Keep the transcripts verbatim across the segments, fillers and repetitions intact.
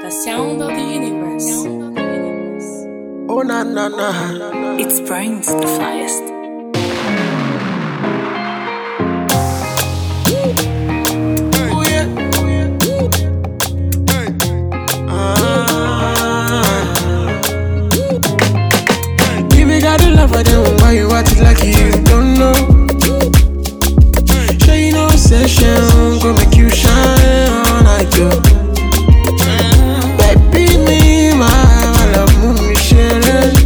The sound of the universe. Oh na na na. It's Brains the flyest. Oh yeah. Ah. Give me got the love for them. Why you act like you don't know? Sure you know session go make you shine all night yo. Baby me my love move me share.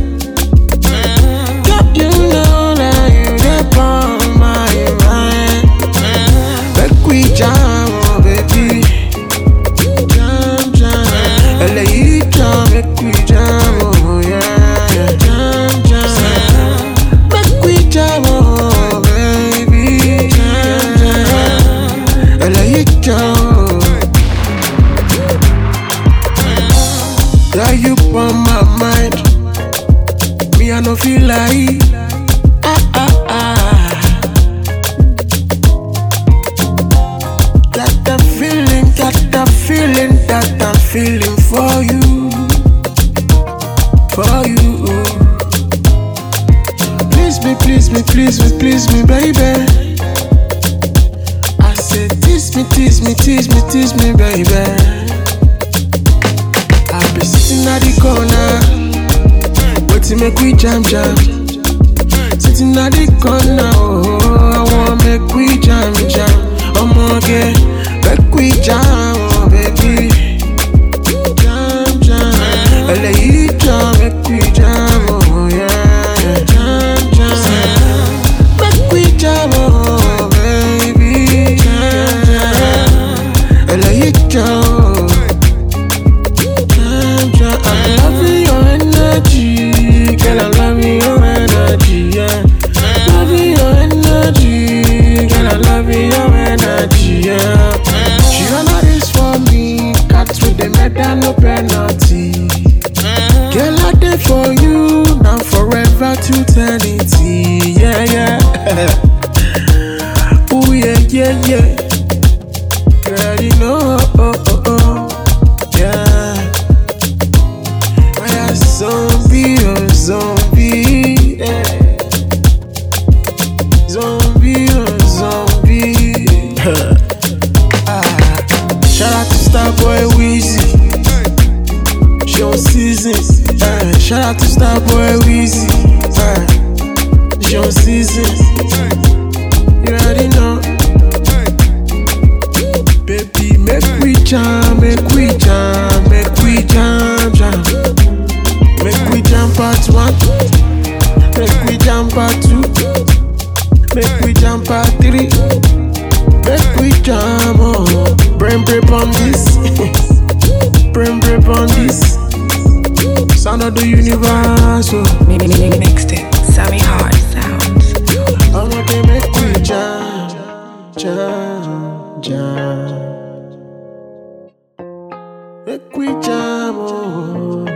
You know that you the on my mind. Make we jam, oh baby. Jam, jam. L A jam, make we jam, oh yeah, yeah. Jam, jam. Make we jam, oh baby. Jam, jam. L A jam. Got you on my mind. Me I no feel like ah ah ah. Got that feeling, got that feeling, that I'm feeling for you, for you. Please me, please me, please me, please me, baby. I said tease me, tease me, tease me, tease me, baby. I've been sitting at the corner. To make we jam jam, sitting at the corner, oh, I want make we jam jam. I'm okay, make we jam, oh baby. Jam jam, L A jam, make we jam, oh yeah, yeah. Jam jam, make we jam, oh baby. Jam jam, L A jam, jam jam. I'm loving your energy. Girl, I love your energy, yeah. Love your energy, girl, I love your energy, yeah. She run all this for me, cats with the medal, no penalty. Girl, I did for you, now forever to eternity, yeah, yeah. Ooh, yeah, yeah, yeah. Girl, you know, oh, oh, oh, yeah. I am zombie, oh, zombie, yeah. Zombie, oh, zombie. Ah. Shout out to Starboy Weezy. She on season. Uh, shout out to Starboy Weezy. Uh, she on season. You already know. Baby, make we jam, make we jam, make we jam, jam. Make we jam part one, make we jam part two, make we jam part three, make we jam, oh. Brain break on this, brain break on this. Sound of the universe, oh. Mixed it, Sammy Hard sounds. I'm gonna make we jam, jam, jam. Make we jam, oh.